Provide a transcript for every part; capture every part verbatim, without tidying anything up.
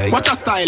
Watch a style,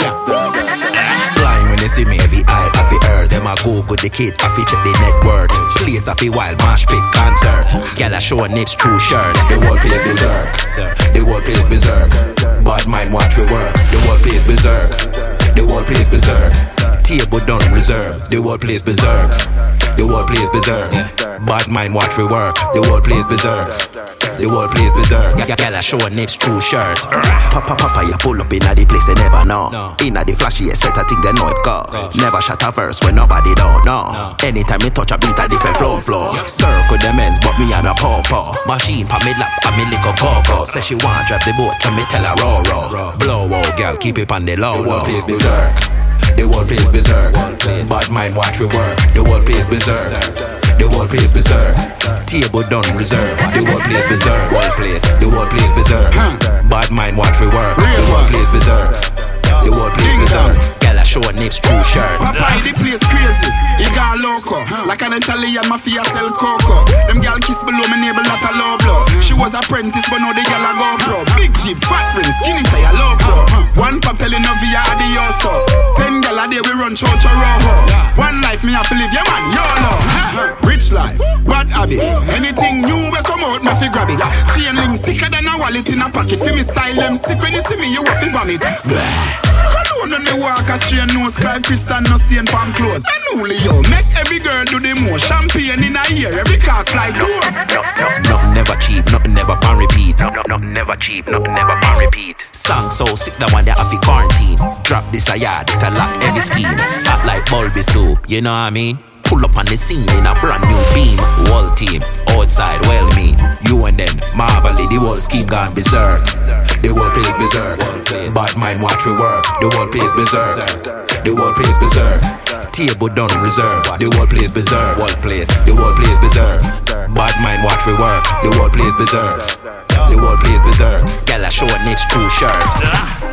yeah. Blind when they see me, every eye, I fi heard. Them a go with the kid, I fi check the net word. Place I fi wild, mash pit concert. Gal a show next true shirt. The whole place berserk. The whole place berserk. Bad mind watch we work. The whole place berserk. The whole place berserk. Table done reserve. The whole place berserk. The whole place berserk. Bad mind watch we work. The whole place berserk. The whole place berserk. Gal a show next true shirt. Papa papa you pull up inna the place they never know. No. Inna the flashy set I think they know it go. Gosh. Never shut a verse when nobody don't know. No. Anytime me touch a beat a different flow flow. Yeah. Circle them ends but me and a pawpaw. Machine pa me lap and me lick a coco. Say she want drive the boat so me tell her row row. Blow wow girl keep it on the low. The whole place berserk. The whole place berserk. Bad mind watch we work. The whole place berserk. The whole place berserk. Table done reserve. The whole place berserk. Whole place. The whole place berserk. Bad mind watch we work. The whole place berserk. The whole place berserk. Gal a show nips true shirt. Papa the place crazy. He got loco. Like an Italian mafia sell coco. Them gal kiss below me navel not a low blow. She was apprentice but now the gal a go pro. Big jeep, fat ring, skinny tie, low pro. One pop telling no via adioso. Ten gal a day we run church or roho. One life me have to live, yeah man, YOLO. Rich life, bad habit. Anything new we come out, me fi grab it. Chain link thicker than a wallet in a pocket. Fi me style them sick when you see me, you have to vomit. Alone on the walk a straight nose, Clive Christian no stain palm clothes. And only yo, make every girl do the most. Champagne in a ear, every car fly close. Nothing never cheap, nothing never pan repeat. Nothing never cheap, nothing never pan repeat. Song so sick that one that I fi quarantine. Drop this a yard, it a lock every scheme. Act like Bulby soup, you know what I mean? Pull up on the scene in a brand new beam. Whole team, outside, well mean. You and them, marvelly, the whole scheme gone berserk. The whole place berserk. Bad mind watch we work. The whole place berserk. The whole place berserk. Table done reserve. The whole place berserk. Whole place. The whole place berserk. Bad mind watch we work. The whole place berserk. The whole place berserk. Gal a show next true shirt.